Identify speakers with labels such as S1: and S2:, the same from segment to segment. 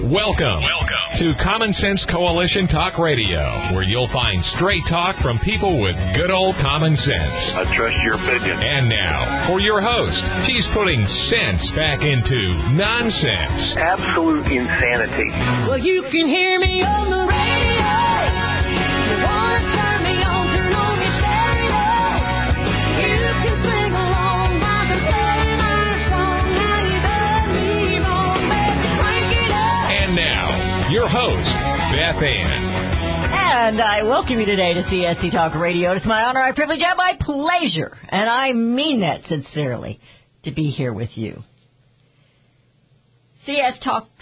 S1: Welcome to Common Sense Coalition Talk Radio, where you'll find straight talk from people with good old common sense.
S2: I trust your opinion.
S1: And now, for your host, he's putting sense back into nonsense.
S2: Absolute insanity.
S3: Well, you can hear me on the radio. You want to turn me on, turn on your stereo. You can sing along while they're playing our song. How you done me wrong, baby, crank it up.
S1: And now, your host, Beth Ann.
S4: And I welcome you today to CSC Talk Radio. It's my honor, my privilege, and my pleasure, and I mean that sincerely, to be here with you. CSC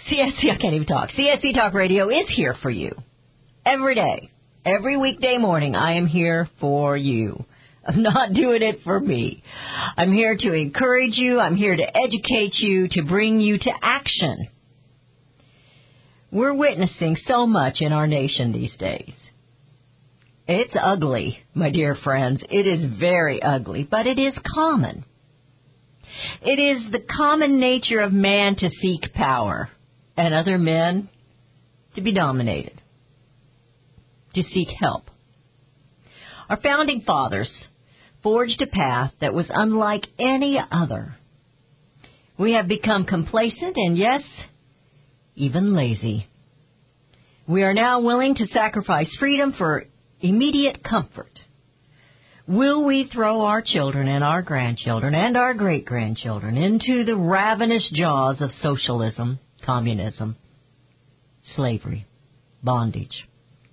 S4: Talk Radio is here for you every day, every weekday morning. I am here for you. I'm not doing it for me. I'm here to encourage you. I'm here to educate you, to bring you to action. We're witnessing so much in our nation these days. It's ugly, my dear friends. It is very ugly, but it is common. It is the common nature of man to seek power and other men to be dominated, to seek help. Our founding fathers forged a path that was unlike any other. We have become complacent and, yes, even lazy. We are now willing to sacrifice freedom for immediate comfort. Will we throw our children and our grandchildren and our great-grandchildren into the ravenous jaws of socialism, communism, slavery, bondage?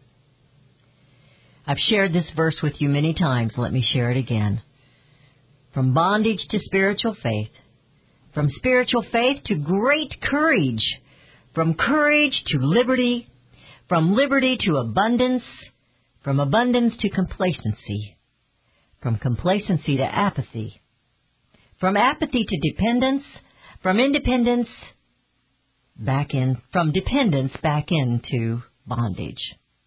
S4: I've shared this verse with you many times. Let me share it again. From bondage to spiritual faith, from spiritual faith to great courage, from courage to liberty, from liberty to abundance, from abundance to complacency, from complacency to apathy, from apathy to dependence, from independence from dependence back into bondage.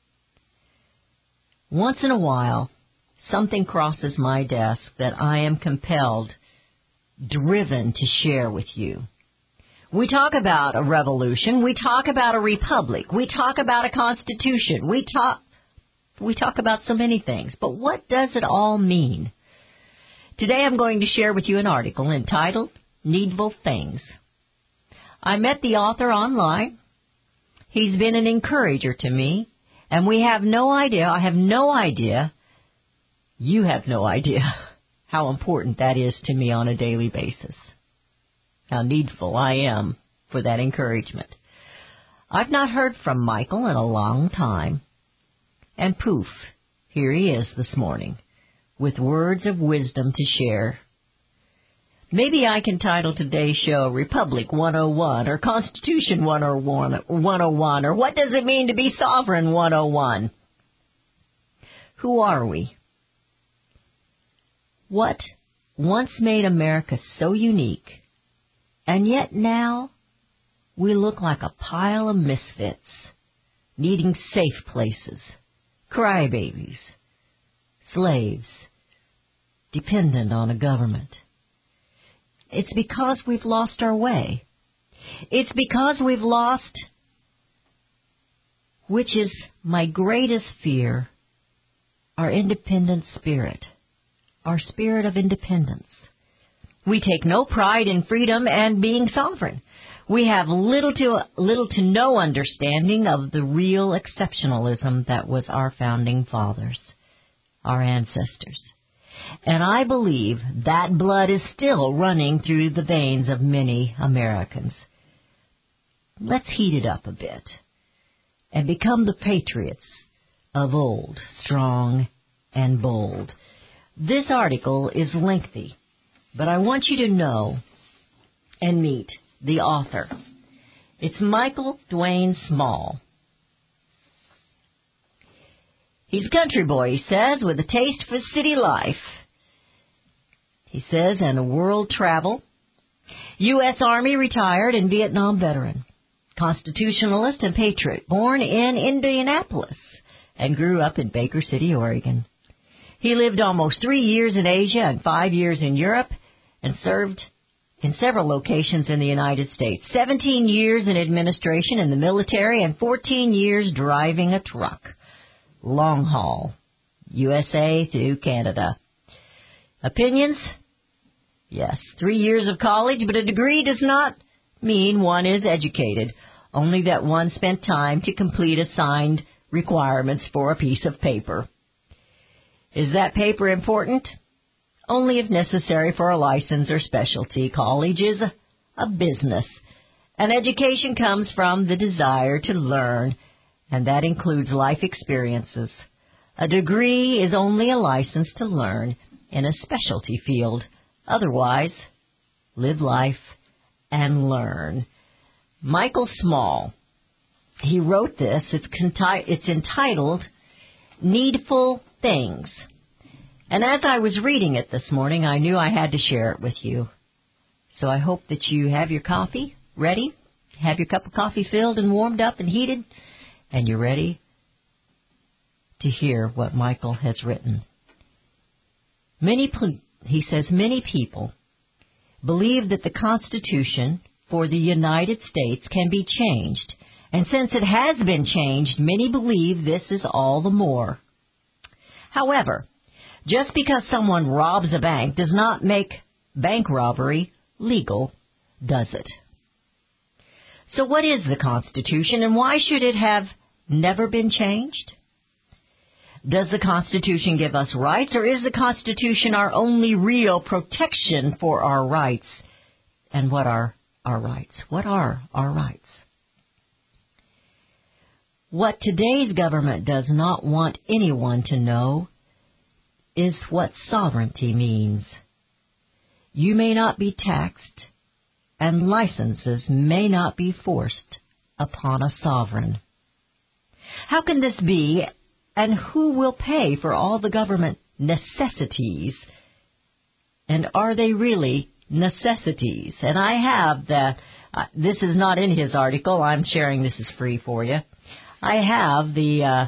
S4: Once in a while, something crosses my desk that I am compelled, driven to share with you. We talk about a revolution. We talk about a republic. We talk about a constitution. We talk about so many things. But what does it all mean? Today I'm going to share with you an article entitled Needful Things. I met the author online. He's been an encourager to me. And we have no idea, I have no idea, you have no idea how important that is to me on a daily basis. How needful I am for that encouragement. I've not heard from Michael in a long time. And poof, here he is this morning with words of wisdom to share. Maybe I can title today's show Republic 101 or Constitution 101 or What Does It Mean to Be Sovereign 101? Who are we? What once made America so unique, and yet now we look like a pile of misfits, needing safe places, crybabies, slaves, dependent on a government. It's because we've lost our way. It's because we've lost, which is my greatest fear, our independent spirit, our spirit of independence. We take no pride in freedom and being sovereign. We have little to no understanding of the real exceptionalism that was our founding fathers, our ancestors. And I believe that blood is still running through the veins of many Americans. Let's heat it up a bit and become the patriots of old, strong and bold. This article is lengthy, but I want you to know and meet the author. It's Michael Dwayne Small. He's a country boy, he says, with a taste for city life. He says, and a world travel. U.S. Army retired and Vietnam veteran. Constitutionalist and patriot, born in Indianapolis and grew up in Baker City, Oregon. He lived almost 3 years in Asia and 5 years in Europe and served in several locations in the United States. 17 years in administration in the military and 14 years driving a truck. Long haul. USA to Canada. Opinions? Yes, 3 years of college, but a degree does not mean one is educated, only that one spent time to complete assigned requirements for a piece of paper. Is that paper important? Only if necessary for a license or specialty. College is a business. And education comes from the desire to learn, and that includes life experiences. A degree is only a license to learn in a specialty field. Otherwise, live life and learn. Michael Small, he wrote this. It's entitled Needful Things. And as I was reading it this morning, I knew I had to share it with you. So I hope that you have your coffee ready, have your cup of coffee filled and warmed up and heated, and you're ready to hear what Michael has written. He says, many people believe that the Constitution for the United States can be changed. And since it has been changed, many believe this is all the more. However, just because someone robs a bank does not make bank robbery legal, does it? So what is the Constitution, and why should it have never been changed? Does the Constitution give us rights, or is the Constitution our only real protection for our rights? And what are our rights? What are our rights? What today's government does not want anyone to know is what sovereignty means. You may not be taxed, and licenses may not be forced upon a sovereign. How can this be, and who will pay for all the government necessities? And are they really necessities? And I have this is not in his article. I'm sharing this is free for you. I have the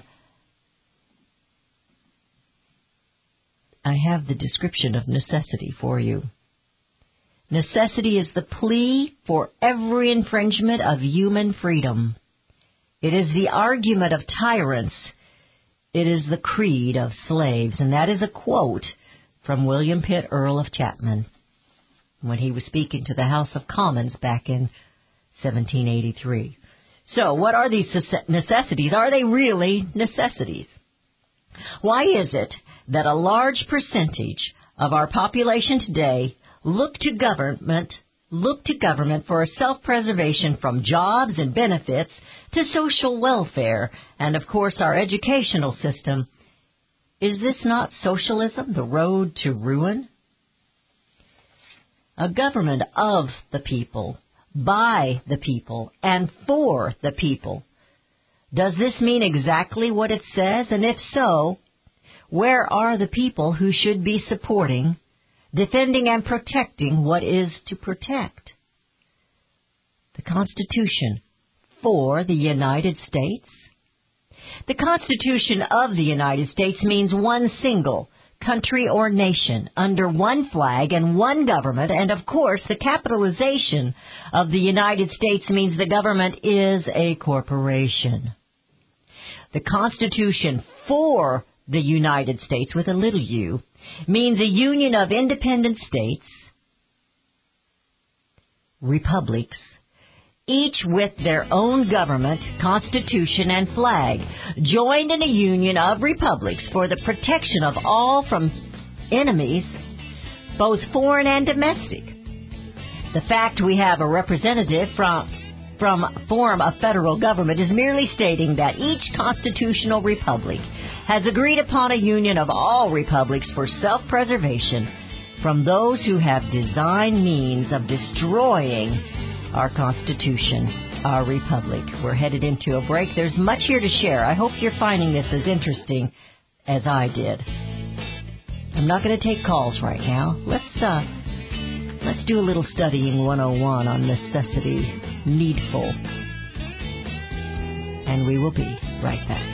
S4: description of necessity for you. Necessity is the plea for every infringement of human freedom. It is the argument of tyrants. It is the creed of slaves. And that is a quote from William Pitt, Earl of Chapman, when he was speaking to the House of Commons back in 1783. So, what are these necessities? Are they really necessities? Why is it that a large percentage of our population today look to government for a self-preservation from jobs and benefits to social welfare and, of course, our educational system? Is this not socialism, the road to ruin? A government of the people, by the people, and for the people. Does this mean exactly what it says? And if so, where are the people who should be supporting, defending, and protecting what is to protect? The Constitution for the United States? The Constitution of the United States means one single country or nation under one flag and one government, and of course the capitalization of the United States means the government is a corporation. The Constitution for the United States, with a little u, means a union of independent states, republics, each with their own government, constitution, and flag, joined in a union of republics for the protection of all from enemies, both foreign and domestic. The fact we have a representative from form of federal government is merely stating that each constitutional republic has agreed upon a union of all republics for self-preservation from those who have designed means of destroying our Constitution, our republic. We're headed into a break. There's much here to share. I hope you're finding this as interesting as I did. I'm not going to take calls right now. Let's do a little studying 101 on necessity, needful. And we will be right back.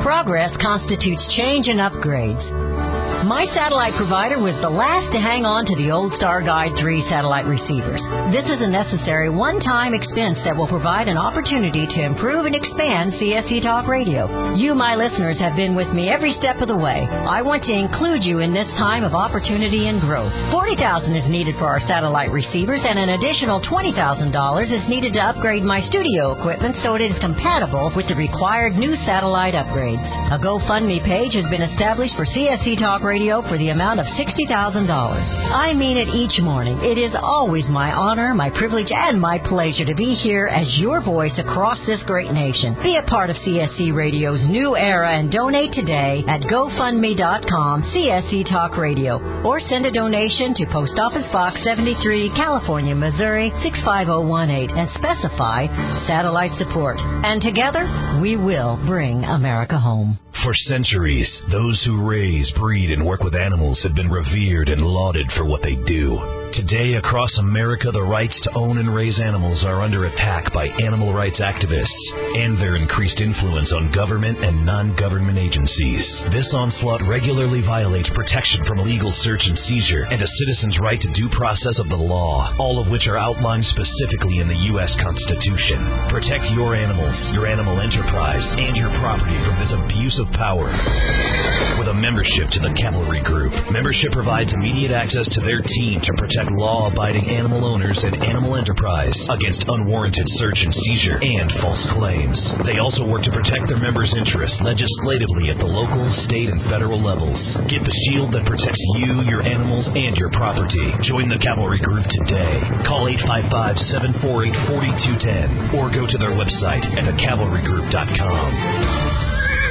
S4: Progress constitutes change and upgrades. My satellite provider was the last to hang on to the old Star Guide 3 satellite receivers. This is a necessary one-time expense that will provide an opportunity to improve and expand CSC Talk Radio. You, my listeners, have been with me every step of the way. I want to include you in this time of opportunity and growth. $40,000 is needed for our satellite receivers, and an additional $20,000 is needed to upgrade my studio equipment so it is compatible with the required new satellite upgrades. A GoFundMe page has been established for CSC Talk Radio for the amount of $60,000. I mean it each morning. It is always my honor, my privilege, and my pleasure to be here as your voice across this great nation. Be a part of CSC Radio's new era and donate today at GoFundMe.com CSC Talk Radio, or send a donation to Post Office Box 73, California, Missouri 65018 and specify satellite support. And together, we will bring America home.
S5: For centuries, those who raise, breed, and work with animals have been revered and lauded for what they do. Today, across America, the rights to own and raise animals are under attack by animal rights activists and their increased influence on government and non-government agencies. This onslaught regularly violates protection from illegal search and seizure and a citizen's right to due process of the law, all of which are outlined specifically in the U.S. Constitution. Protect your animals, your animal enterprise, and your property from this abuse of power. With a membership to the Cavalry Group, membership provides immediate access to their team to protect law-abiding animal owners and animal enterprise against unwarranted search and seizure and false claims. They also work to protect their members' interests legislatively at the local, state, and federal levels. Get the shield that protects you, your animals, and your property. Join the Cavalry Group today. Call 855-748-4210 or go to their website at thecavalrygroup.com.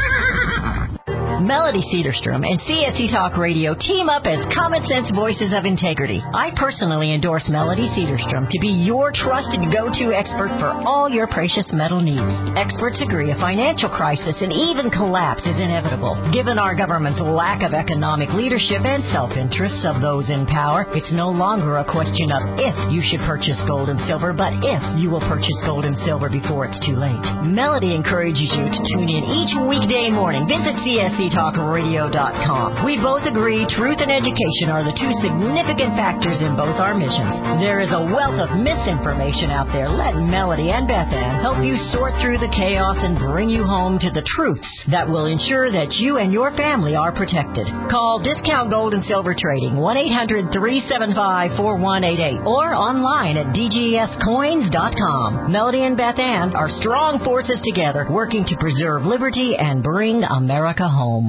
S4: Melody Cedarstrom and CSC Talk Radio team up as Common Sense Voices of Integrity. I personally endorse Melody Cedarstrom to be your trusted go-to expert for all your precious metal needs. Experts agree a financial crisis and even collapse is inevitable. Given our government's lack of economic leadership and self-interests of those in power, it's no longer a question of if you should purchase gold and silver, but if you will purchase gold and silver before it's too late. Melody encourages you to tune in each weekday morning. Visit CSCTalkRadio.com. We both agree truth and education are the two significant factors in both our missions. There is a wealth of misinformation out there. Let Melody and Beth Ann help you sort through the chaos and bring you home to the truths that will ensure that you and your family are protected. Call Discount Gold and Silver Trading 1-800-375-4188 or online at DGScoins.com. Melody and Beth Ann are strong forces together working to preserve liberty and bring America home.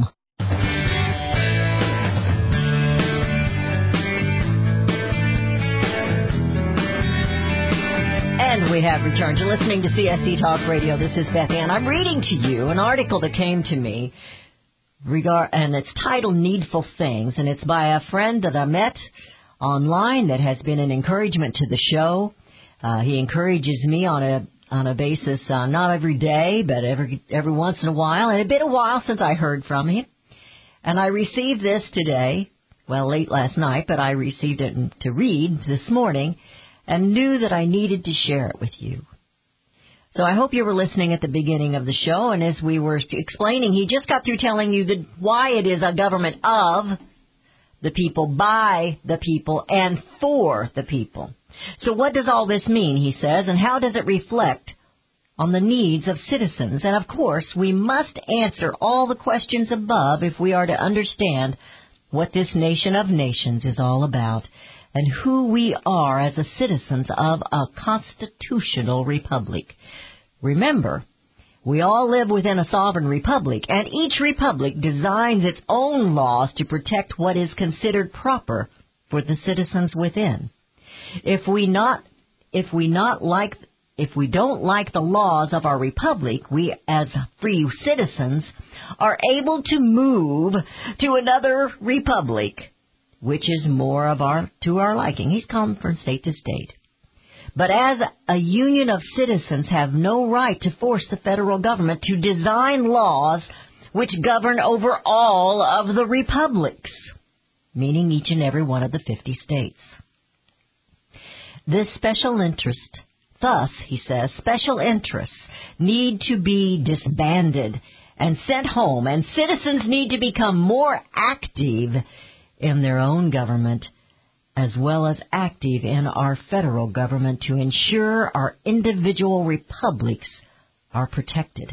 S4: And we have returned. You're listening to CSC Talk Radio. This is Beth Ann. I'm reading to you an article that came to me, and it's titled Needful Things, and it's by a friend that I met online that has been an encouragement to the show. He encourages me on a basis, not every day, but every once in a while. And it's been a while since I heard from him. And I received this today, late last night, but I received it to read this morning and knew that I needed to share it with you. So I hope you were listening at the beginning of the show, and as we were explaining, he just got through telling you why it is a government of the people, by the people, and for the people. So what does all this mean, he says, and how does it reflect on the needs of citizens? And of course, we must answer all the questions above if we are to understand what this nation of nations is all about and who we are as citizens of a constitutional republic. Remember, we all live within a sovereign republic, and each republic designs its own laws to protect what is considered proper for the citizens within. If we don't like the laws of our republic, we as free citizens are able to move to another republic, which is more to our liking. He's come from state to state. But as a union of citizens have no right to force the federal government to design laws which govern over all of the republics, meaning each and every one of the 50 states. This special interest, thus, he says, special interests need to be disbanded and sent home, and citizens need to become more active in their own government as well as active in our federal government to ensure our individual republics are protected.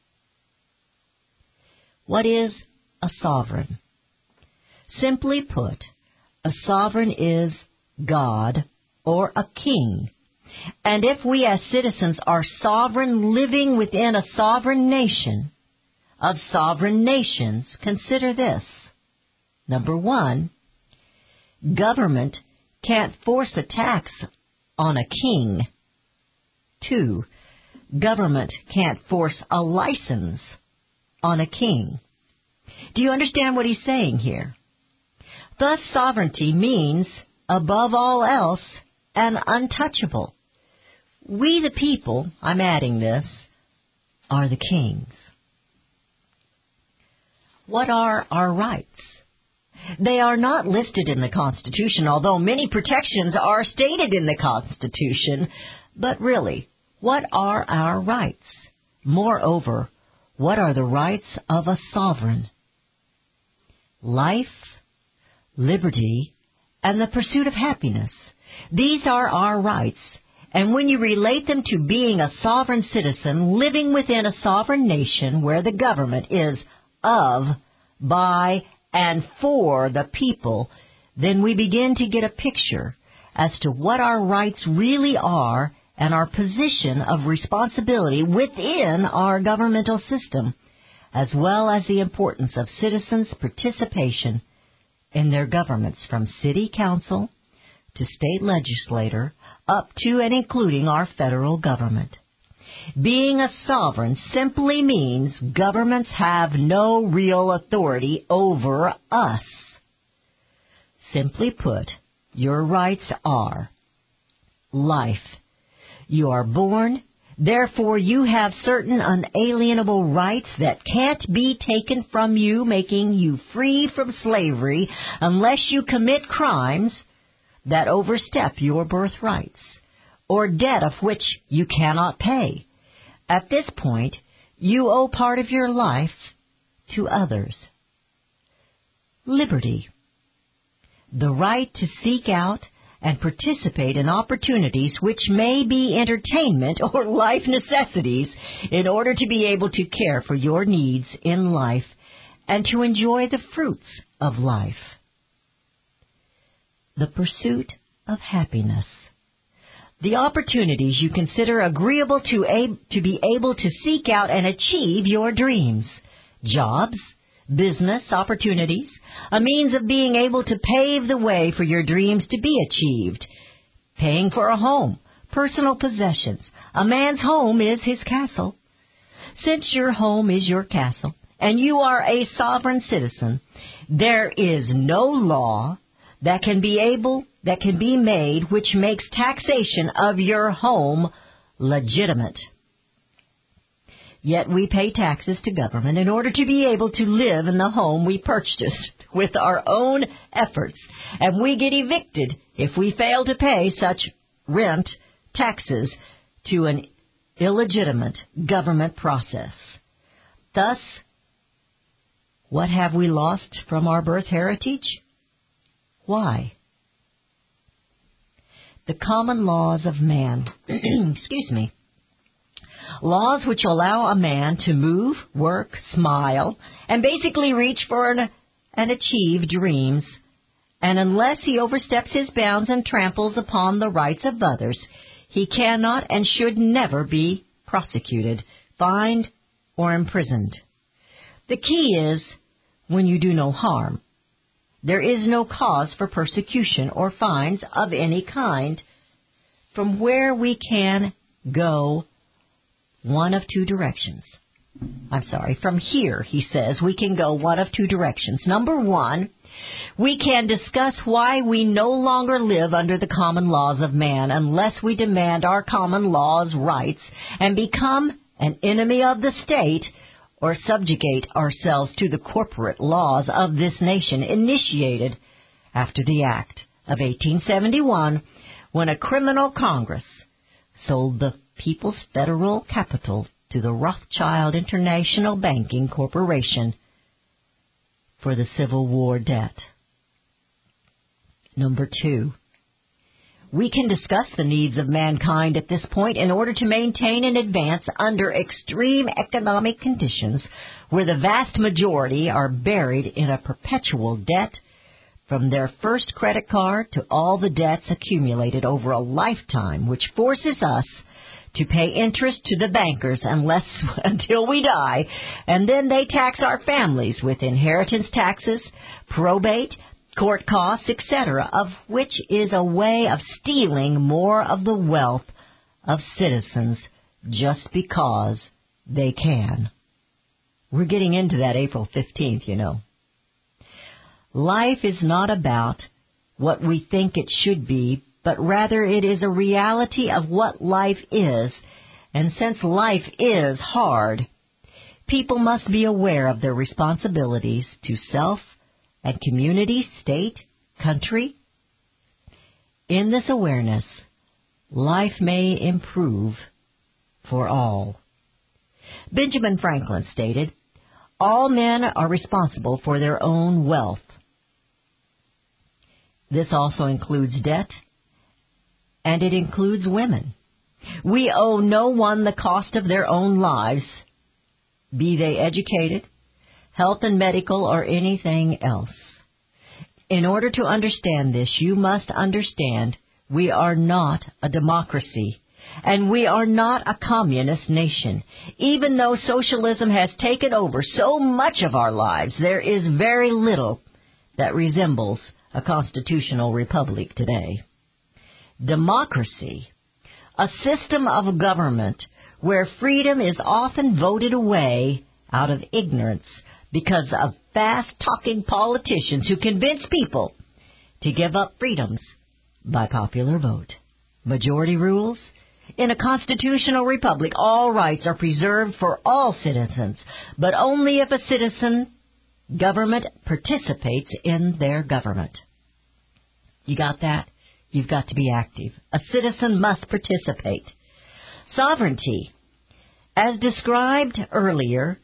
S4: What is a sovereign? Simply put, a sovereign is God or a king. And if we as citizens are sovereign living within a sovereign nation of sovereign nations, consider this. Number one, government can't force a tax on a king. 2, government can't force a license on a king. Do you understand what he's saying here? Thus, sovereignty means, above all else, an untouchable. We the people, I'm adding this, are the kings. What are our rights? They are not listed in the Constitution, although many protections are stated in the Constitution. But really, what are our rights? Moreover, what are the rights of a sovereign? Life, liberty, and the pursuit of happiness. These are our rights, and when you relate them to being a sovereign citizen living within a sovereign nation where the government is of, by, and for the people, then we begin to get a picture as to what our rights really are and our position of responsibility within our governmental system, as well as the importance of citizens' participation in their governments from city council to state legislature up to and including our federal government. Being a sovereign simply means governments have no real authority over us. Simply put, your rights are life. You are born, therefore you have certain unalienable rights that can't be taken from you, making you free from slavery unless you commit crimes that overstep your birthrights, or debt of which you cannot pay. At this point, you owe part of your life to others. Liberty. The right to seek out and participate in opportunities which may be entertainment or life necessities in order to be able to care for your needs in life and to enjoy the fruits of life. The pursuit of happiness. The opportunities you consider agreeable to be able to seek out and achieve your dreams. Jobs, business opportunities, a means of being able to pave the way for your dreams to be achieved. Paying for a home, personal possessions. A man's home is his castle. Since your home is your castle and you are a sovereign citizen, there is no law that can be made which makes taxation of your home legitimate. Yet we pay taxes to government in order to be able to live in the home we purchased with our own efforts, and we get evicted if we fail to pay such rent taxes to an illegitimate government process. Thus, what have we lost from our birth heritage? Why? The common laws of man, laws which allow a man to move, work, smile, and basically reach for and achieve dreams. And unless he oversteps his bounds and tramples upon the rights of others, he cannot and should never be prosecuted, fined, or imprisoned. The key is, when you do no harm, there is no cause for persecution or fines of any kind. From where we can go one of two directions. From here, he says, we can go one of two directions. Number one, we can discuss why we no longer live under the common laws of man unless we demand our common laws' rights and become an enemy of the state or subjugate ourselves to the corporate laws of this nation initiated after the Act of 1871 when a criminal Congress sold the people's federal capital to the Rothschild International Banking Corporation for the Civil War debt. Number 2, we can discuss the needs of mankind at this point in order to maintain and advance under extreme economic conditions where the vast majority are buried in a perpetual debt from their first credit card to all the debts accumulated over a lifetime, which forces us to pay interest to the bankers until we die, and then they tax our families with inheritance taxes, probate, court costs, etc., of which is a way of stealing more of the wealth of citizens just because they can. We're getting into that April 15th, you know. Life is not about what we think it should be, but rather it is a reality of what life is. And since life is hard, people must be aware of their responsibilities to self and community, state, country. In this awareness, life may improve for all. Benjamin Franklin stated, "All men are responsible for their own wealth." This also includes debt, and it includes women. We owe no one the cost of their own lives, be they educated, health and medical, or anything else. In order to understand this, you must understand we are not a democracy, and we are not a communist nation. Even though socialism has taken over so much of our lives, there is very little that resembles a constitutional republic today. Democracy, a system of government where freedom is often voted away out of ignorance because of fast-talking politicians who convince people to give up freedoms by popular vote. Majority rules. In a constitutional republic, all rights are preserved for all citizens, but only if a citizen government participates in their government. You got that? You've got to be active. A citizen must participate. Sovereignty. As described earlier,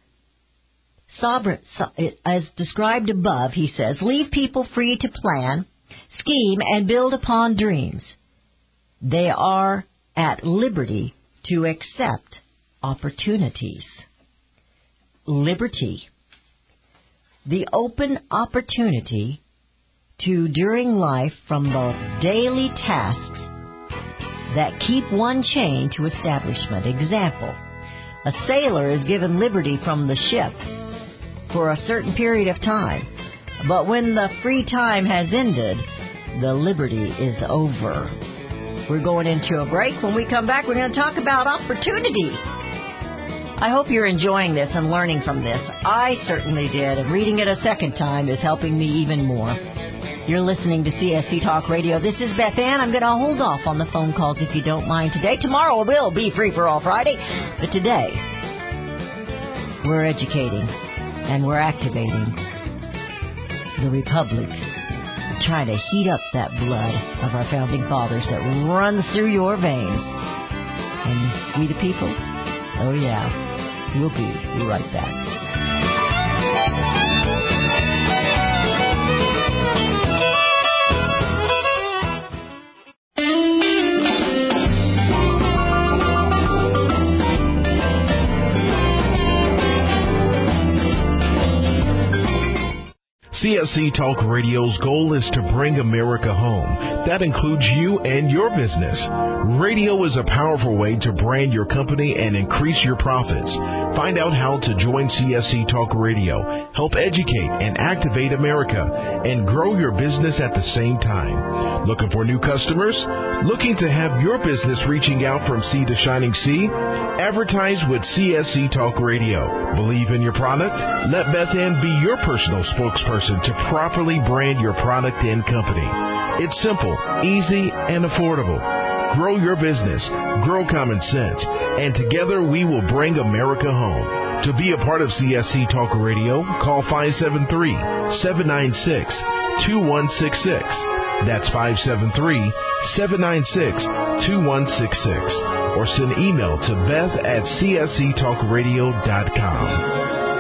S4: as described above, he says, leave people free to plan, scheme, and build upon dreams. They are at liberty to accept opportunities. Liberty. The open opportunity to, during life, from the daily tasks that keep one chained to establishment. Example, a sailor is given liberty from the ship for a certain period of time, but when the free time has ended, the liberty is over. We're going into a break. When we come back, we're going to talk about opportunity. I hope you're enjoying this and learning from this. I certainly did, and reading it a second time is helping me even more. You're listening to CSC Talk Radio. This is Beth Ann. I'm going to hold off on the phone calls if you don't mind today. Tomorrow will be Free for All Friday, but today we're educating and we're activating the Republic, trying to heat up that blood of our founding fathers that runs through your veins. And we the people, oh yeah, we'll be right back.
S6: CSC Talk Radio's goal is to bring America home. That includes you and your business. Radio is a powerful way to brand your company and increase your profits. Find out how to join CSC Talk Radio, help educate and activate America, and grow your business at the same time. Looking for new customers? Looking to have your business reaching out from sea to shining sea? Advertise with CSC Talk Radio. Believe in your product? Let Beth Ann be your personal spokesperson to properly brand your product and company. It's simple, easy, and affordable. Grow your business, grow common sense, and together we will bring America home. To be a part of CSC Talk Radio, call 573-796-2166. That's 573-796-2166. or send email to beth@csctalkradio.com.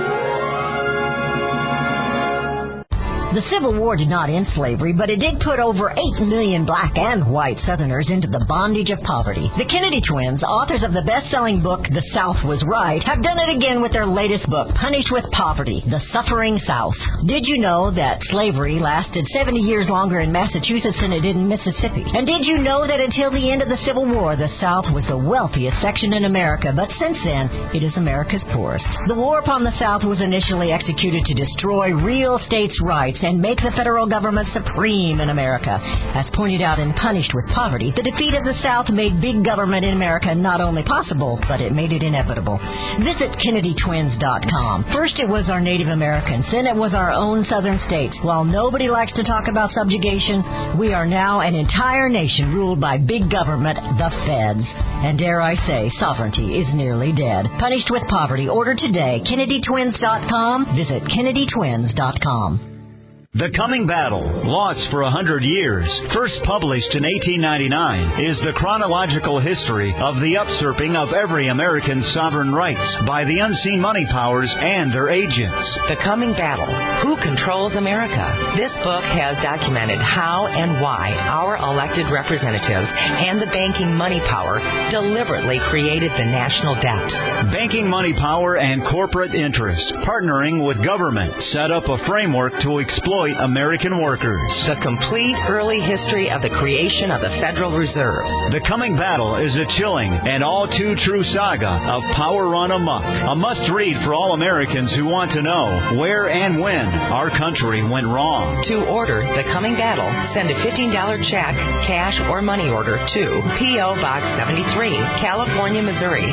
S4: The Civil War did not end slavery, but it did put over 8 million black and white Southerners into the bondage of poverty. The Kennedy twins, authors of the best-selling book The South Was Right, have done it again with their latest book, Punished with Poverty, The Suffering South. Did you know that slavery lasted 70 years longer in Massachusetts than it did in Mississippi? And did you know that until the end of the Civil War, the South was the wealthiest section in America, but since then, it is America's poorest? The war upon the South was initially executed to destroy real states' rights and make the federal government supreme in America. As pointed out in Punished with Poverty, the defeat of the South made big government in America not only possible, but it made it inevitable. Visit KennedyTwins.com. First it was our Native Americans, then it was our own southern states. While nobody likes to talk about subjugation, we are now an entire nation ruled by big government, the feds. And dare I say, sovereignty is nearly dead. Punished with Poverty. Order today. KennedyTwins.com. Visit KennedyTwins.com.
S7: The Coming Battle, Lost for 100 Years, first published in 1899, is the chronological history of the usurping of every American's sovereign rights by the unseen money powers and their agents.
S8: The Coming Battle, Who Controls America? This book has documented how and why our elected representatives and the banking money power deliberately created the national debt.
S7: Banking money power and corporate interests, partnering with government, set up a framework to exploit American workers.
S8: The complete early history of the creation of the Federal Reserve.
S7: The Coming Battle is a chilling and all too true saga of power run amok. A must-read for all Americans who want to know where and when our country went wrong.
S8: To order The Coming Battle, send a $15 check, cash or money order to P.O. Box 73, California, Missouri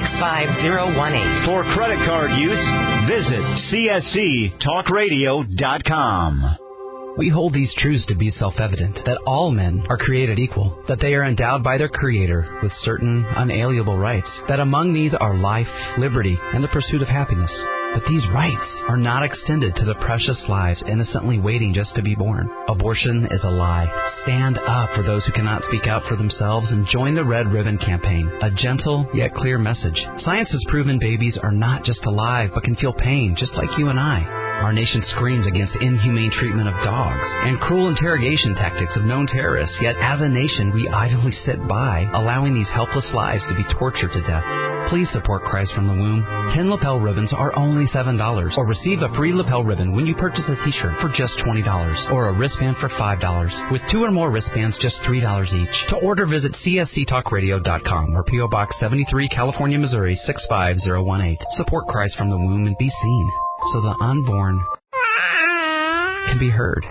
S8: 65018.
S7: For credit card use, visit csctalkradio.com.
S9: We hold these truths to be self-evident, that all men are created equal, that they are endowed by their Creator with certain unalienable rights, that among these are life, liberty, and the pursuit of happiness. But these rights are not extended to the precious lives innocently waiting just to be born. Abortion is a lie. Stand up for those who cannot speak out for themselves and join the Red Ribbon Campaign, a gentle yet clear message. Science has proven babies are not just alive, but can feel pain just like you and I. Our nation screams against inhumane treatment of dogs and cruel interrogation tactics of known terrorists, yet as a nation we idly sit by, allowing these helpless lives to be tortured to death. Please support Christ from the Womb. 10 lapel ribbons are only $7, or receive a free lapel ribbon when you purchase a t-shirt for just $20, or a wristband for $5. With 2 or more wristbands, just $3 each. To order, visit csctalkradio.com or P.O. Box 73, California, Missouri 65018. Support Christ from the Womb and be seen, so the unborn can be heard.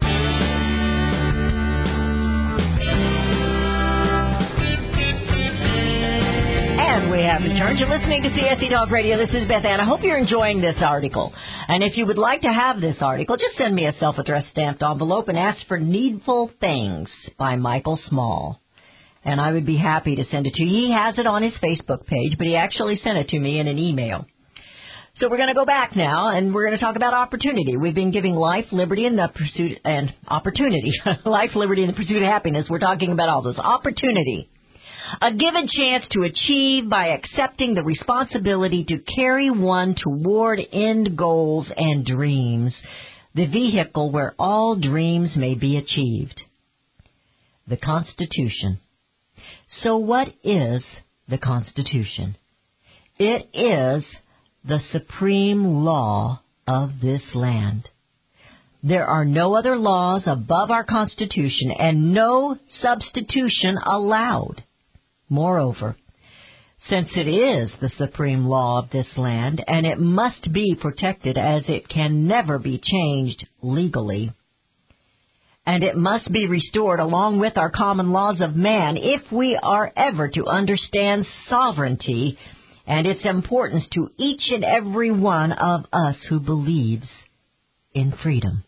S4: And we have returned. You're listening to CSC Talk Radio. This is Beth Ann. I hope you're enjoying this article. And if you would like to have this article, just send me a self-addressed stamped envelope and ask for Needful Things by Michael Small. And I would be happy to send it to you. He has it on his Facebook page, but he actually sent it to me in an email. So we're going to go back now, and we're going to talk about opportunity. We've been giving life, liberty, and the pursuit and opportunity. Life, liberty, and the pursuit of happiness. We're talking about all those. Opportunity. A given chance to achieve by accepting the responsibility to carry one toward end goals and dreams. The vehicle where all dreams may be achieved. The Constitution. So what is the Constitution? It is the supreme law of this land. There are no other laws above our Constitution and no substitution allowed. Moreover, since it is the supreme law of this land and it must be protected as it can never be changed legally, and it must be restored along with our common laws of man if we are ever to understand sovereignty and its importance to each and every one of us who believes in freedom.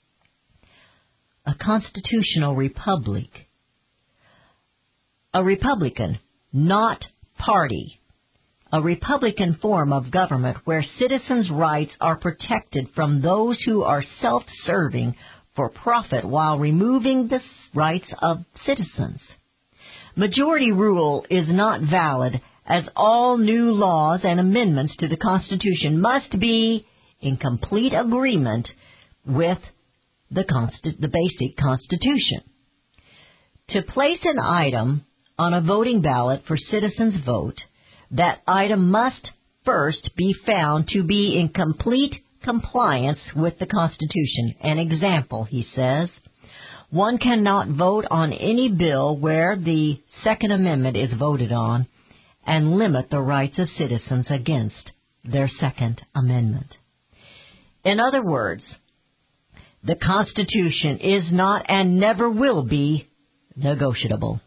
S4: A constitutional republic. A republican, not party. A republican form of government where citizens' rights are protected from those who are self-serving for profit while removing the rights of citizens. Majority rule is not valid, as all new laws and amendments to the Constitution must be in complete agreement with the basic Constitution. To place an item on a voting ballot for citizens' vote, that item must first be found to be in complete compliance with the Constitution. An example, he says, one cannot vote on any bill where the Second Amendment is voted on and limit the rights of citizens against their Second Amendment. In other words, the Constitution is not and never will be negotiable.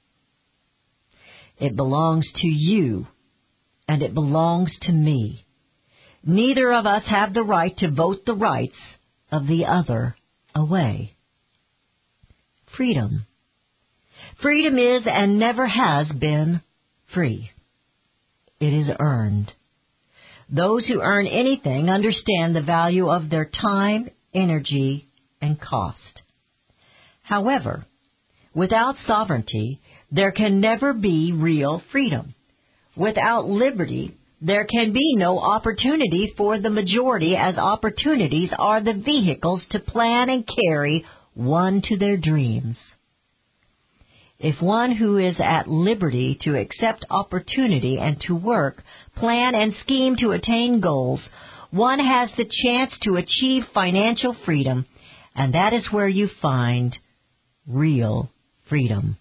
S4: It belongs to you, and it belongs to me. Neither of us have the right to vote the rights of the other away. Freedom. Freedom is and never has been free. It is earned. Those who earn anything understand the value of their time, energy, and cost. However, without sovereignty, there can never be real freedom. Without liberty, there can be no opportunity for the majority, as opportunities are the vehicles to plan and carry one to their dreams. If one who is at liberty to accept opportunity and to work, plan, and scheme to attain goals, one has the chance to achieve financial freedom, and that is where you find real freedom.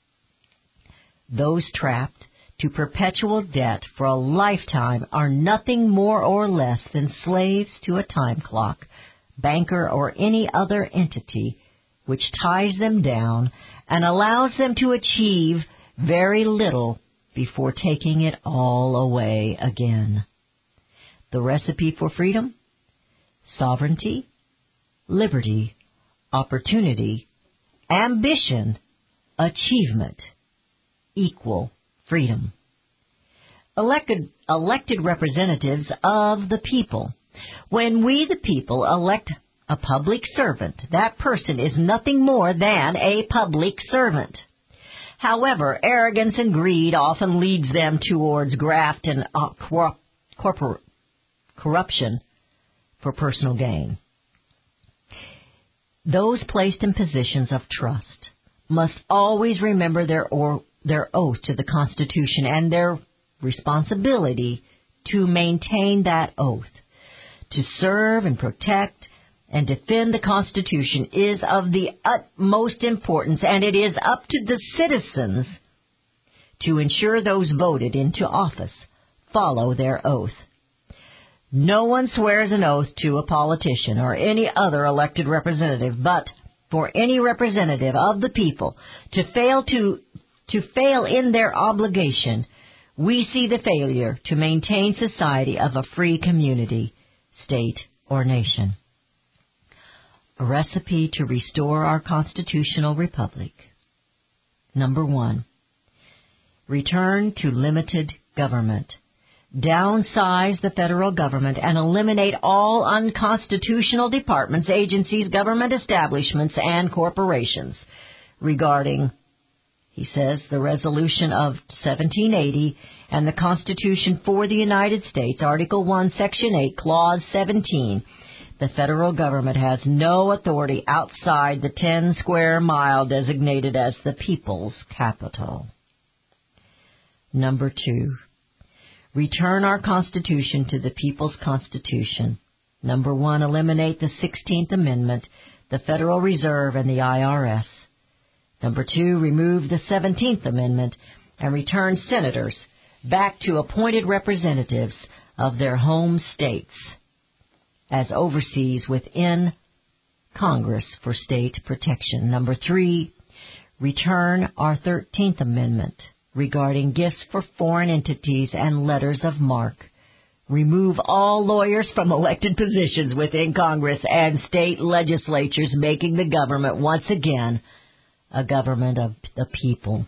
S4: Those trapped to perpetual debt for a lifetime are nothing more or less than slaves to a time clock, banker, or any other entity which ties them down and allows them to achieve very little before taking it all away again. The recipe for freedom? Sovereignty, liberty, opportunity, ambition, achievement, equal freedom. Elected representatives of the people. When we, the people, elect a public servant, that person is nothing more than a public servant. However, arrogance and greed often leads them towards graft and corruption for personal gain. Those placed in positions of trust must always remember their oath to the Constitution and their responsibility to maintain that oath. To serve and protect and defend the Constitution is of the utmost importance, and it is up to the citizens to ensure those voted into office follow their oath. No one swears an oath to a politician or any other elected representative, but for any representative of the people to fail in their obligation, we see the failure to maintain society of a free community, state, or nation. A recipe to restore our constitutional republic. Number 1, return to limited government. Downsize the federal government and eliminate all unconstitutional departments, agencies, government establishments, and corporations. Regarding, he says, the resolution of 1780 and the Constitution for the United States, Article 1, Section 8, Clause 17, the federal government has no authority outside the 10 square mile designated as the people's capital. Number 2, return our Constitution to the people's Constitution. Number 1, eliminate the 16th Amendment, the Federal Reserve, and the IRS. Number 2, remove the 17th Amendment and return senators back to appointed representatives of their home states as overseas within Congress for state protection. Number 3, return our 13th Amendment regarding gifts for foreign entities and letters of marque. Remove all lawyers from elected positions within Congress and state legislatures, making the government once again a government of the people.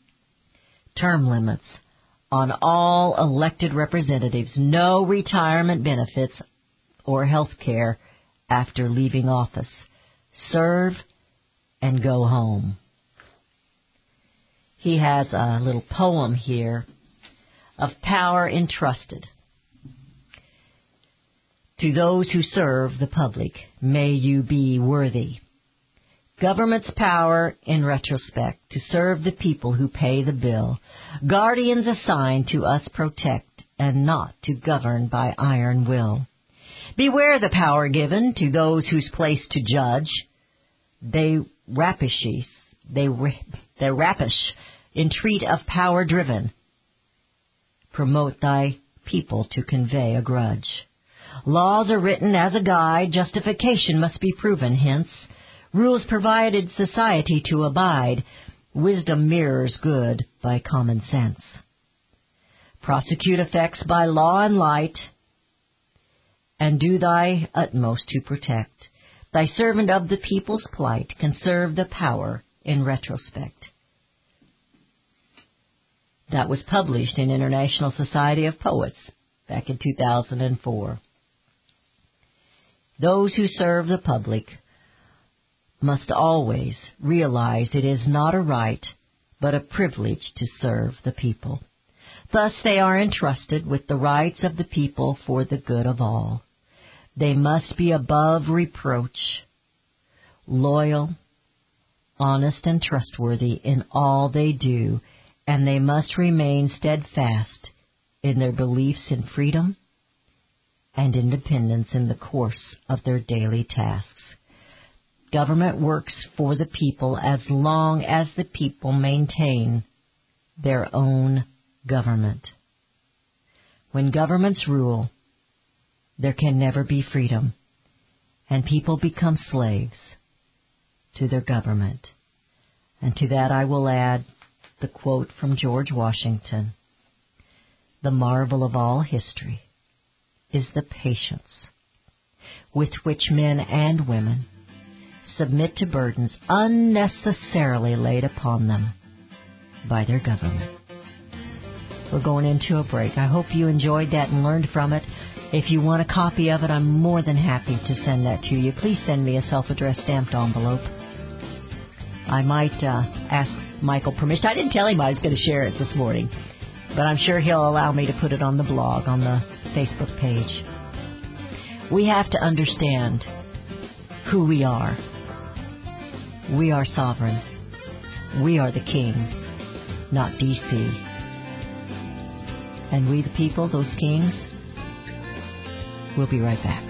S4: Term limits on all elected representatives. No retirement benefits or health care after leaving office. Serve and go home. he has a little poem here of power entrusted. To those who serve the public, may you be worthy. Government's power in retrospect to serve the people who pay the bill. Guardians assigned to us protect and not to govern by iron will. Beware the power given to those whose place to judge. They rapish, entreat of power driven. Promote thy people to convey a grudge. Laws are written as a guide, justification must be proven, hence. Rules provided society to abide, wisdom mirrors good by common sense. Prosecute effects by law and light, and do thy utmost to protect. Thy servant of the people's plight, conserve the power in retrospect. That was published in International Society of Poets back in 2004. Those who serve the public must always realize it is not a right, but a privilege to serve the people. Thus they are entrusted with the rights of the people for the good of all. They must be above reproach, loyal, honest, and trustworthy in all they do, and they must remain steadfast in their beliefs in freedom and independence in the course of their daily tasks. Government works for the people as long as the people maintain their own government. When governments rule, there can never be freedom, and people become slaves to their government. And to that I will add the quote from George Washington: "The marvel of all history is the patience with which men and women submit to burdens unnecessarily laid upon them by their government." We're going into a break. I hope you enjoyed that and learned from it. If you want a copy of it, I'm more than happy to send that to you. Please send me a self-addressed stamped envelope. I might ask Michael permission. I didn't tell him I was going to share it this morning, but I'm sure he'll allow me to put it on the blog, on the Facebook page. We have to understand who we are. We are sovereign. We are the kings, not D.C. And we the people, those kings, we'll be right back.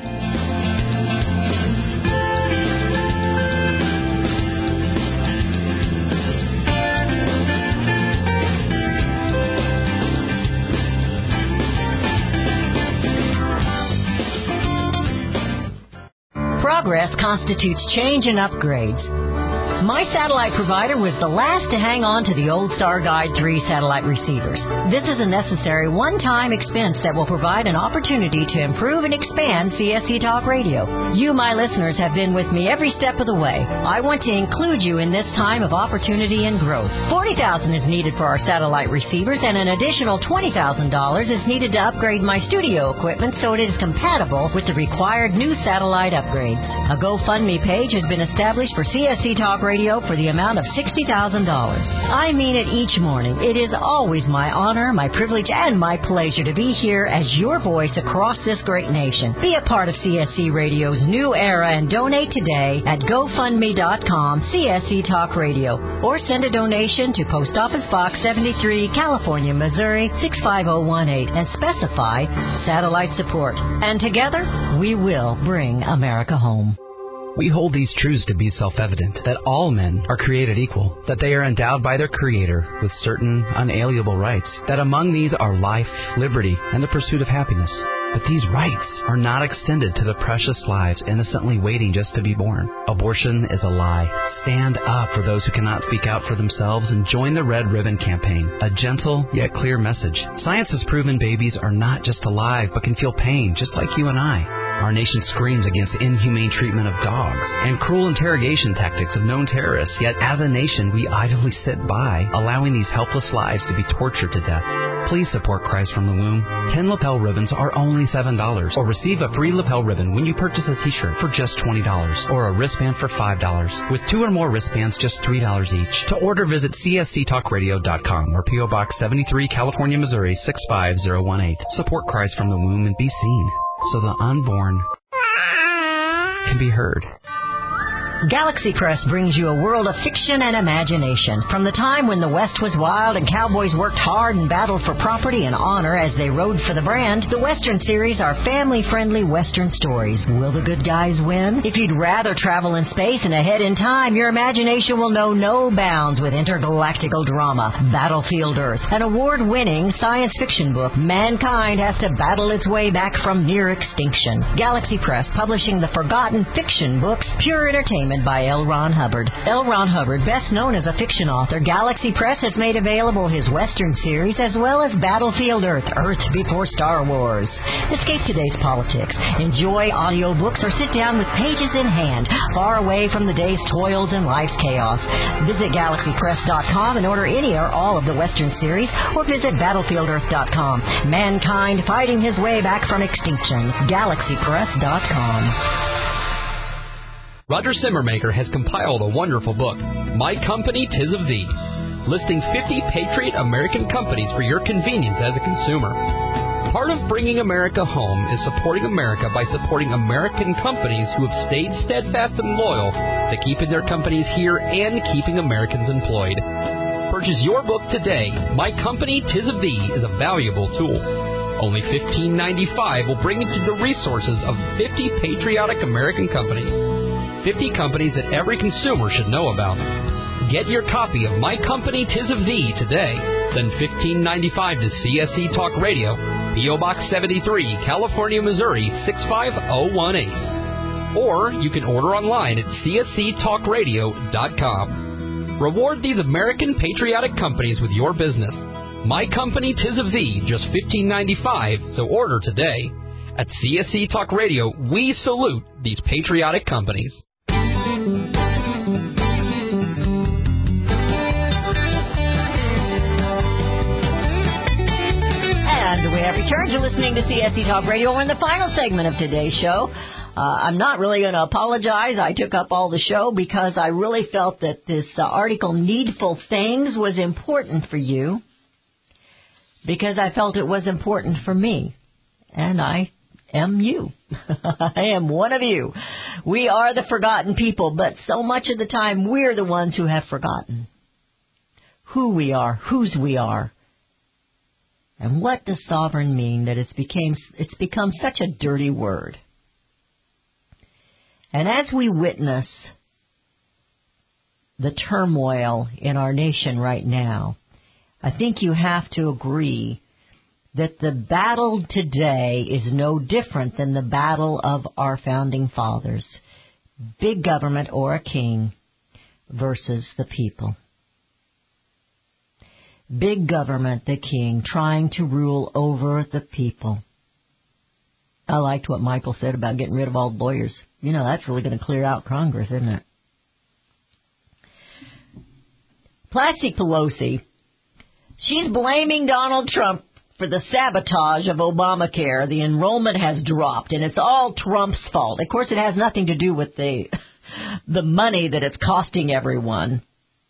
S4: Progress constitutes change and upgrades. My satellite provider was the last to hang on to the old Star Guide 3 satellite receivers. This is a necessary one-time expense that will provide an opportunity to improve and expand CSC Talk Radio. You, my listeners, have been with me every step of the way. I want to include you in this time of opportunity and growth. $40,000 is needed for our satellite receivers, and an additional $20,000 is needed to upgrade my studio equipment so it is compatible with the required new satellite upgrades. A GoFundMe page has been established for CSC Talk Radio for the amount of $60,000. I mean it each morning. It is always my honor, my privilege, and my pleasure to be here as your voice across this great nation. Be a part of CSC Radio's new era and donate today at GoFundMe.com CSC Talk Radio, or send a donation to Post Office Box 73, California, Missouri 65018 and specify satellite support. And together, we will bring America home.
S9: We hold these truths to be self-evident, that all men are created equal, that they are endowed by their Creator with certain unalienable rights, that among these are life, liberty, and the pursuit of happiness. But these rights are not extended to the precious lives innocently waiting just to be born. Abortion is a lie. Stand up for those who cannot speak out for themselves and join the Red Ribbon Campaign, a gentle yet clear message. Science has proven babies are not just alive, but can feel pain just like you and I. Our nation screams against inhumane treatment of dogs and cruel interrogation tactics of known terrorists. Yet as a nation, we idly sit by, allowing these helpless lives to be tortured to death. Please support Christ from the Womb. 10 lapel ribbons are only $7, or receive a free lapel ribbon when you purchase a t-shirt for just $20, or a wristband for $5. With 2 or more wristbands, just $3 each. To order, visit csctalkradio.com or P.O. Box 73, California, Missouri 65018. Support Christ from the Womb and be seen, so the unborn can be heard.
S4: Galaxy Press brings you a world of fiction and imagination. From the time when the West was wild and cowboys worked hard and battled for property and honor as they rode for the brand, the Western series are family-friendly Western stories. Will the good guys win? If you'd rather travel in space and ahead in time, your imagination will know no bounds with intergalactical drama. Battlefield Earth, an award-winning science fiction book. Mankind has to battle its way back from near extinction. Galaxy Press, publishing the forgotten fiction books, Pure Entertainment, by L. Ron Hubbard. L. Ron Hubbard, best known as a fiction author, Galaxy Press has made available his Western series as well as Battlefield Earth, Earth Before Star Wars. Escape today's politics. Enjoy audiobooks or sit down with pages in hand, far away from the day's toils and life's chaos. Visit GalaxyPress.com and order any or all of the Western series, or visit BattlefieldEarth.com. Mankind fighting his way back from extinction. GalaxyPress.com.
S10: Roger Simmermaker has compiled a wonderful book, My Company, 'Tis of Thee, listing 50 patriot American companies for your convenience as a consumer. Part of bringing America home is supporting America by supporting American companies who have stayed steadfast and loyal to keeping their companies here and keeping Americans employed. Purchase your book today. My Company, 'Tis of Thee is a valuable tool. Only $15.95 will bring you to the resources of 50 patriotic American companies. 50 companies that every consumer should know about. Get your copy of My Company, 'Tis of Thee today. Send $15.95 to CSC Talk Radio, P.O. Box 73, California, Missouri 65018. Or you can order online at csctalkradio.com. Reward these American patriotic companies with your business. My Company, 'Tis of Thee, just $15.95, so order today. At CSC Talk Radio, we salute these patriotic companies.
S4: And we have returned to listening to CSC Talk Radio. We're in the final segment of today's show. I'm not really going to apologize. I took up all the show because I really felt that this article, Needful Things, was important for you, because I felt it was important for me. And I am you. I am one of you. We are the forgotten people, but so much of the time we're the ones who have forgotten who we are, whose we are. And what does sovereign mean that it's become such a dirty word? And as we witness the turmoil in our nation right now, I think you have to agree that the battle today is no different than the battle of our founding fathers. Big government or a king versus the people. Big government, the king, trying to rule over the people. I liked what Michael said about getting rid of all the lawyers. You know, that's really going to clear out Congress, isn't it? Plastic Pelosi, she's blaming Donald Trump for the sabotage of Obamacare. The enrollment has dropped, and it's all Trump's fault. Of course, it has nothing to do with the money that it's costing everyone.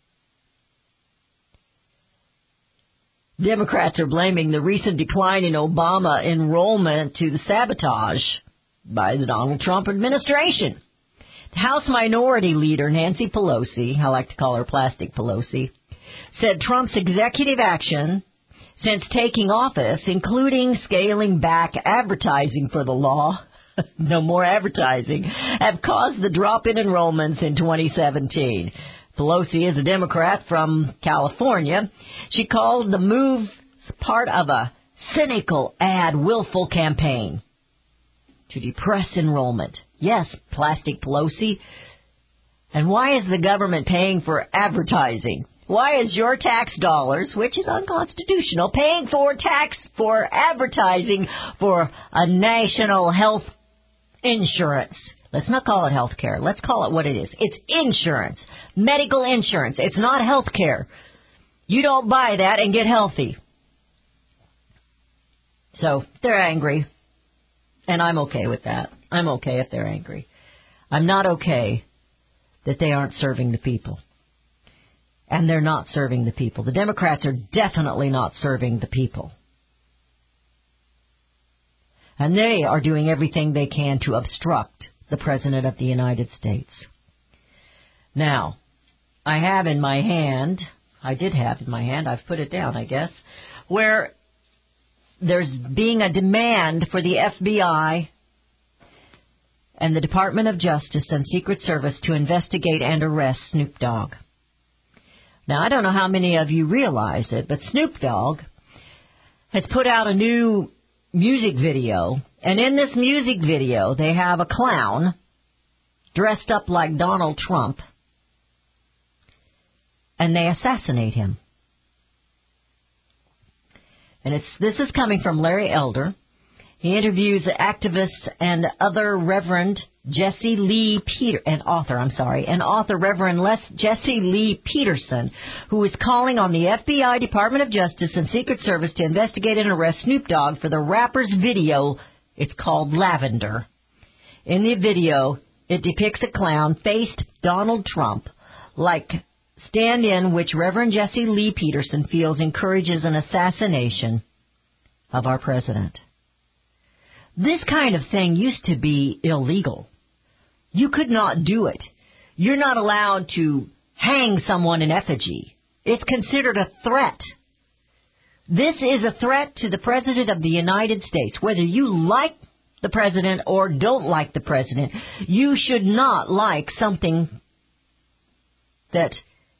S4: Democrats are blaming the recent decline in Obama enrollment to the sabotage by the Donald Trump administration. The House Minority Leader, Nancy Pelosi, I like to call her Plastic Pelosi, said Trump's executive action since taking office, including scaling back advertising for the law, no more advertising, have caused the drop in enrollments in 2017. Pelosi is a Democrat from California. She called the move part of a cynical willful campaign to depress enrollment. Yes, Plastic Pelosi. And why is the government paying for advertising? Why is your tax dollars, which is unconstitutional, paying for advertising for a national health insurance. Let's not call it health care. Let's call it what it is. It's insurance. Medical insurance. It's not health care. You don't buy that and get healthy. So they're angry. And I'm okay with that. I'm okay if they're angry. I'm not okay that they aren't serving the people. And they're not serving the people. The Democrats are definitely not serving the people. And they are doing everything they can to obstruct the President of the United States. Now, I did have in my hand, I've put it down, I guess, where there's being a demand for the FBI and the Department of Justice and Secret Service to investigate and arrest Snoop Dogg. Now, I don't know how many of you realize it, but Snoop Dogg has put out a new music video, and in this music video, they have a clown dressed up like Donald Trump, and they assassinate him. And this is coming from Larry Elder. He interviews activists and other Reverend Jesse Lee author Reverend Jesse Lee Peterson, who is calling on the FBI, Department of Justice, and Secret Service to investigate and arrest Snoop Dogg for the rapper's video. It's called Lavender. In the video, it depicts a clown faced Donald Trump like stand-in, which Reverend Jesse Lee Peterson feels encourages an assassination of our president. This kind of thing used to be illegal. You could not do it. You're not allowed to hang someone in effigy. It's considered a threat. This is a threat to the President of the United States. Whether you like the President or don't like the President, you should not like something that,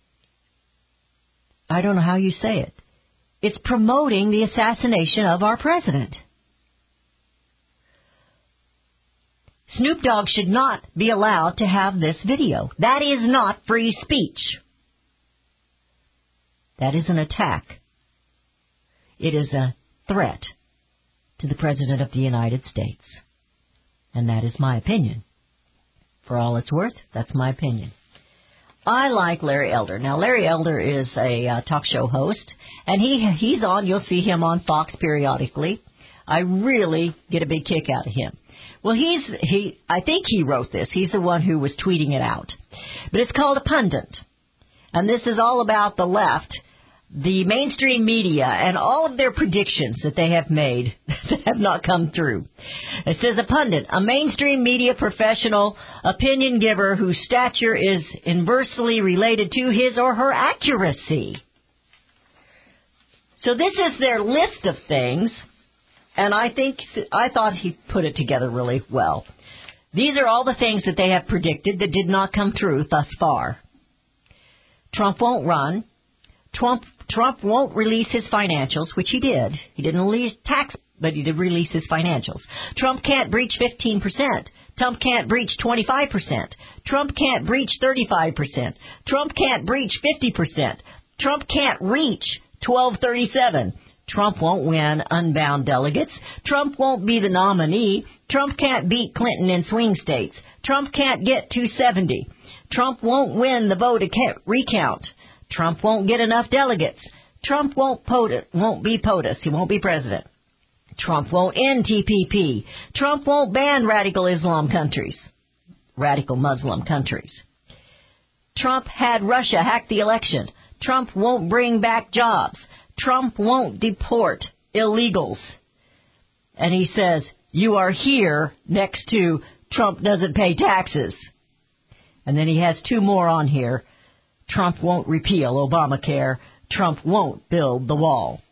S4: I don't know how you say it. It's promoting the assassination of our President. Snoop Dogg should not be allowed to have this video. That is not free speech. That is an attack. It is a threat to the President of the United States. And that is my opinion. For all it's worth, that's my opinion. I like Larry Elder. Now, Larry Elder is a talk show host, and he's on, you'll see him on Fox periodically. I really get a big kick out of him. Well, I think he wrote this. He's the one who was tweeting it out. But it's called A Pundit. And this is all about the left, the mainstream media, and all of their predictions that they have made that have not come through. It says a pundit, a mainstream media professional, opinion giver whose stature is inversely related to his or her accuracy. So this is their list of things. And I thought he put it together really well. These are all the things that they have predicted that did not come through thus far. Trump won't run. Trump won't release his financials, which he did. He didn't release tax, but he did release his financials. Trump can't breach 15%. Trump can't breach 25%. Trump can't breach 35%. Trump can't breach 50%. Trump can't reach 1237. Trump won't win unbound delegates. Trump won't be the nominee. Trump can't beat Clinton in swing states. Trump can't get 270. Trump won't win the vote recount. Trump won't get enough delegates. Trump won't be POTUS. He won't be president. Trump won't end TPP. Trump won't ban radical Muslim countries. Trump had Russia hack the election. Trump won't bring back jobs. Trump won't deport illegals. And he says, you are here next to Trump doesn't pay taxes. And then he has two more on here. Trump won't repeal Obamacare. Trump won't build the wall.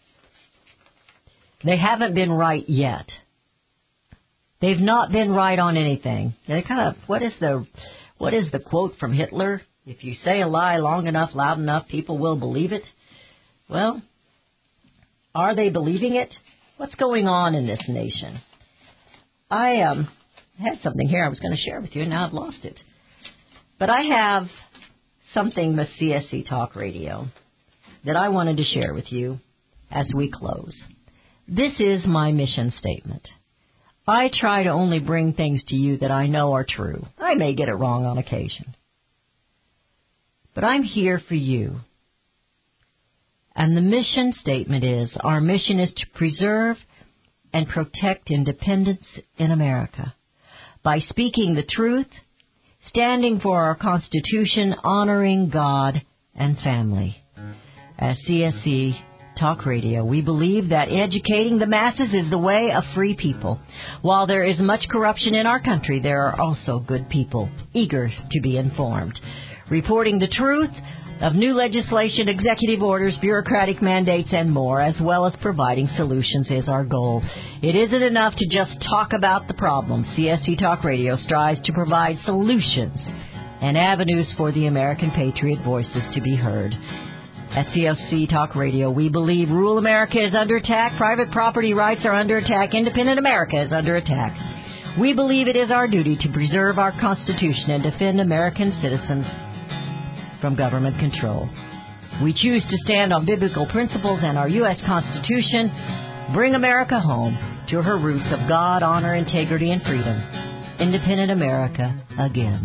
S4: They haven't been right yet. They've not been right on anything. They what is the quote from Hitler? If you say a lie long enough, loud enough, people will believe it. Well, are they believing it? What's going on in this nation? I had something here I was going to share with you, and now I've lost it. But I have something with CSC Talk Radio that I wanted to share with you as we close. This is my mission statement. I try to only bring things to you that I know are true. I may get it wrong on occasion. But I'm here for you. And the mission statement is, our mission is to preserve and protect independence in America by speaking the truth, standing for our Constitution, honoring God and family. At CSC Talk Radio, we believe that educating the masses is the way of free people. While there is much corruption in our country, there are also good people eager to be informed. Reporting the truth of new legislation, executive orders, bureaucratic mandates, and more, as well as providing solutions is our goal. It isn't enough to just talk about the problem. CSC Talk Radio strives to provide solutions and avenues for the American patriot voices to be heard. At CSC Talk Radio, we believe rural America is under attack, private property rights are under attack, independent America is under attack. We believe it is our duty to preserve our Constitution and defend American citizens from government control. We choose to stand on biblical principles and our U.S. Constitution, bring America home to her roots of God, honor, integrity, and freedom. Independent America again.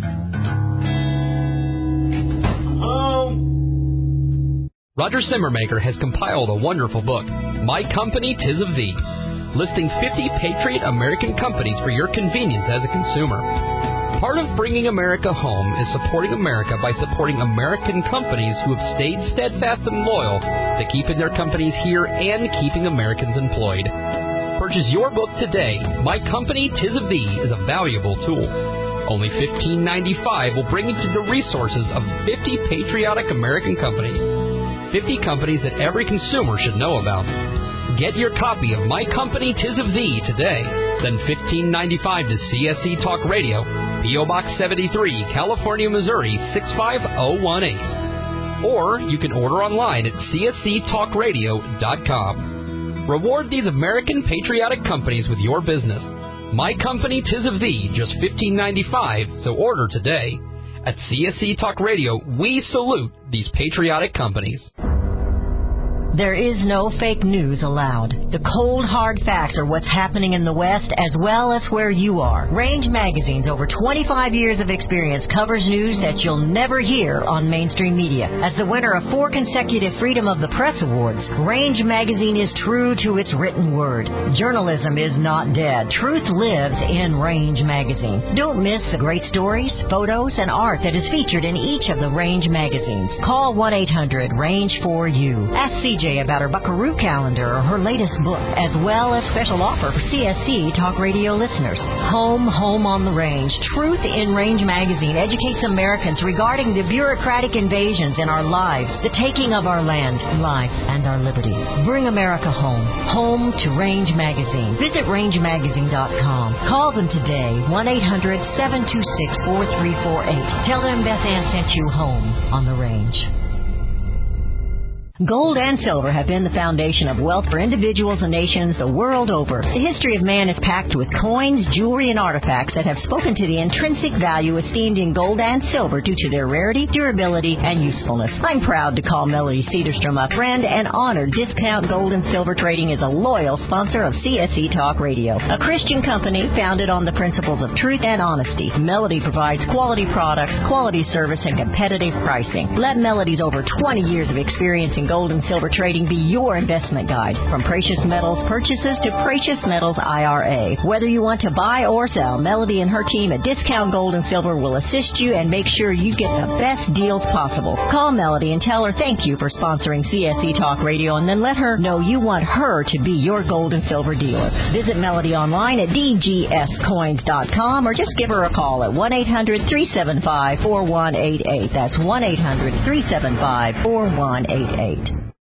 S10: Roger Simmermaker has compiled a wonderful book, My Company, 'Tis of Thee, listing 50 patriot American companies for your convenience as a consumer. Part of bringing America home is supporting America by supporting American companies who have stayed steadfast and loyal to keeping their companies here and keeping Americans employed. Purchase your book today. My Company, 'Tis of Thee is a valuable tool. Only $15.95 will bring you to the resources of 50 patriotic American companies. 50 companies that every consumer should know about. Get your copy of My Company, 'Tis of Thee today. Send $15.95 to CSC Talk Radio, P.O. Box 73, California, Missouri, 65018. Or you can order online at csctalkradio.com. Reward these American patriotic companies with your business. My Company, 'Tis of Thee, just $15.95, so order today. At CSC Talk Radio, we salute these patriotic companies.
S4: There is no fake news allowed. The cold, hard facts are what's happening in the West as well as where you are. Range Magazine's over 25 years of experience covers news that you'll never hear on mainstream media. As the winner of 4 consecutive Freedom of the Press Awards, Range Magazine is true to its written word. Journalism is not dead. Truth lives in Range Magazine. Don't miss the great stories, photos, and art that is featured in each of the Range magazines. Call 1-800-RANGE-4U. Ask CJ about her Buckaroo calendar or her latest book, as well as special offer for CSC Talk Radio listeners. Home on the Range. Truth in Range Magazine educates Americans regarding the bureaucratic invasions in our lives, the taking of our land, life, and our liberty. Bring America home to Range Magazine. Visit rangemagazine.com. Call them today, 1-800-726-4348. Tell them Beth Ann sent you home on the Range. Gold and silver have been the foundation of wealth for individuals and nations the world over. The history of man is packed with coins, jewelry, and artifacts that have spoken to the intrinsic value esteemed in gold and silver due to their rarity, durability, and usefulness. I'm proud to call Melody Cedarstrom a friend and honored Discount Gold and Silver Trading is a loyal sponsor of CSC Talk Radio, a Christian company founded on the principles of truth and honesty. Melody provides quality products, quality service, and competitive pricing. Let Melody's over 20 years of experience in gold and silver trading be your investment guide. From precious metals purchases to precious metals IRA. Whether you want to buy or sell, Melody and her team at Discount Gold and Silver will assist you and make sure you get the best deals possible. Call Melody and tell her thank you for sponsoring CSC Talk Radio, and then let her know you want her to be your gold and silver dealer. Visit Melody online at dgscoins.com or just give her a call at 1-800-375-4188. That's 1-800-375-4188.